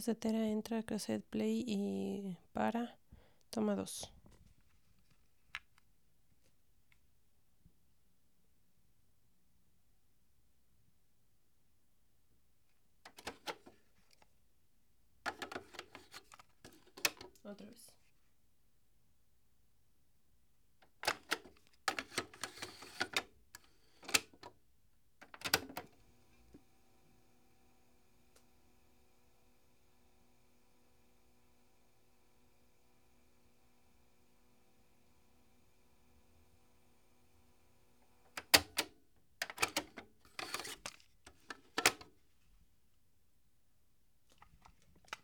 cafetera, entra, cassette play y para. Toma 2. Otra vez.